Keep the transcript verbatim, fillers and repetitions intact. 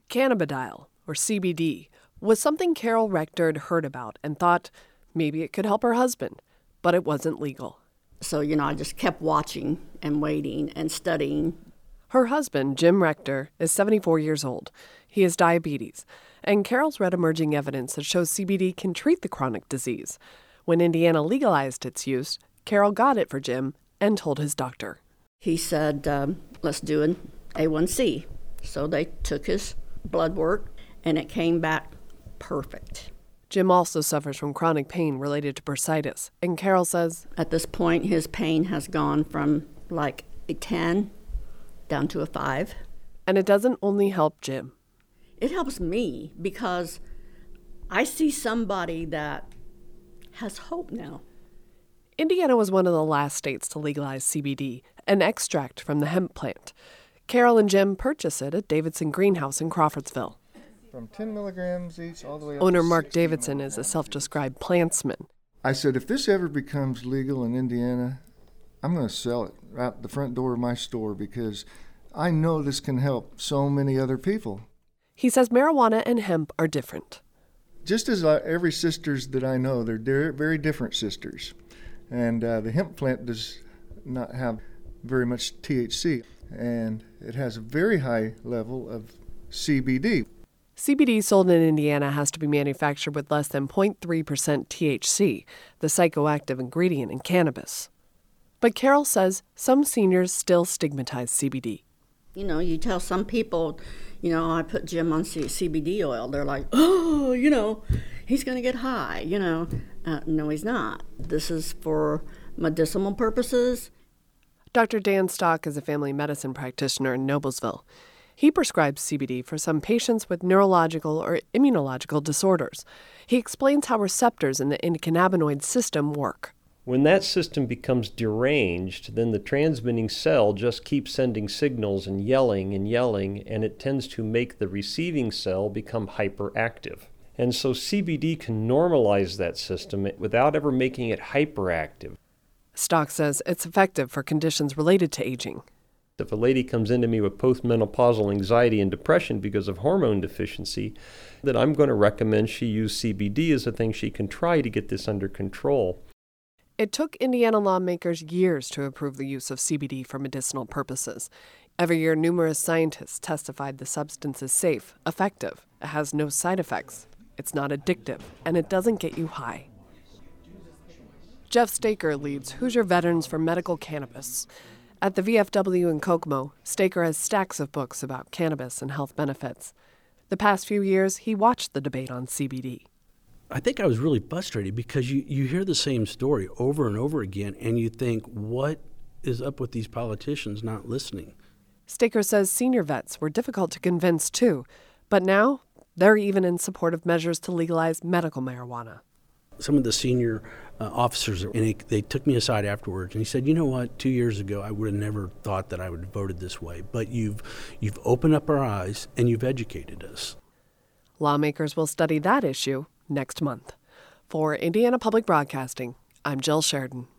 Cannabidiol, or C B D, was something Carol Rector had heard about and thought maybe it could help her husband, but it wasn't legal. So, you know, I just kept watching and waiting and studying. Her husband, Jim Rector, is seventy-four years old. He has diabetes, and Carol's read emerging evidence that shows C B D can treat the chronic disease. When Indiana legalized its use, Carol got it for Jim and told his doctor. He said, um, let's do an A one C. So they took his blood work, and it came back perfect. Jim also suffers from chronic pain related to bursitis, and Carol says, at this point, his pain has gone from like a ten down to a five. And it doesn't only help Jim. It helps me because I see somebody that has hope now. Indiana was one of the last states to legalize C B D, an extract from the hemp plant. Carol and Jim purchase it at Davidson Greenhouse in Crawfordsville. From ten milligrams each all the way up Owner to Mark Davidson is a self-described plantsman. I said, if this ever becomes legal in Indiana, I'm going to sell it out the front door of my store because I know this can help so many other people. He says marijuana and hemp are different. Just as uh, every sisters that I know, they're de- very different sisters. And uh, the hemp plant does not have very much T H C, and it has a very high level of C B D. C B D sold in Indiana has to be manufactured with less than zero point three percent T H C, the psychoactive ingredient in cannabis. But Carol says some seniors still stigmatize C B D. You know, you tell some people, you know, I put Jim on C- CBD oil. They're like, oh, you know, he's going to get high, you know. Uh, no, he's not. This is for medicinal purposes. Doctor Dan Stock is a family medicine practitioner in Noblesville. He prescribes C B D for some patients with neurological or immunological disorders. He explains how receptors in the endocannabinoid system work. When that system becomes deranged, then the transmitting cell just keeps sending signals and yelling and yelling, and it tends to make the receiving cell become hyperactive. And so C B D can normalize that system without ever making it hyperactive. Stock says it's effective for conditions related to aging. If a lady comes into me with postmenopausal anxiety and depression because of hormone deficiency, then I'm going to recommend she use C B D as a thing she can try to get this under control. It took Indiana lawmakers years to approve the use of C B D for medicinal purposes. Every year, numerous scientists testified the substance is safe, effective, it has no side effects, it's not addictive, and it doesn't get you high. Jeff Staker leads Hoosier Veterans for Medical Cannabis. At the V F W in Kokomo, Staker has stacks of books about cannabis and health benefits. The past few years, he watched the debate on C B D. I think I was really frustrated because you, you hear the same story over and over again, and you think, what is up with these politicians not listening? Staker says senior vets were difficult to convince, too, but now they're even in support of measures to legalize medical marijuana. Some of the senior uh, officers, and he, they took me aside afterwards, and he said, you know what, two years ago I would have never thought that I would have voted this way, but you've you've opened up our eyes and you've educated us. Lawmakers will study that issue next month. For Indiana Public Broadcasting, I'm Jill Sheridan.